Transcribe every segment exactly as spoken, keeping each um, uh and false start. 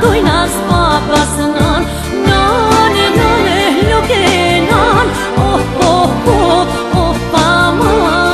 dojnas papas nan, nane, nane, loke nan, oh, oh, oh, oh, paman.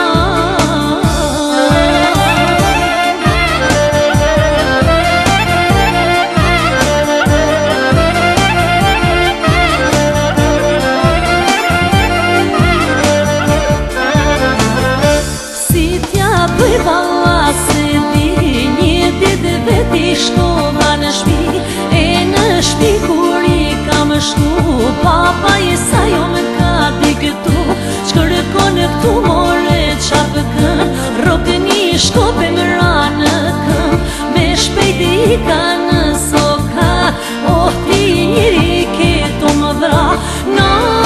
Si t'ja bëj valla se di një ditë veti shkova në shpi, e në shpi kur i kam shku, papa i sa jo më ka di këtu, çkërkon këtu more qa pëkën, rokë një shkope më ra në këm, me shpejti i ka në soka, oh ti njëri keto më vra, na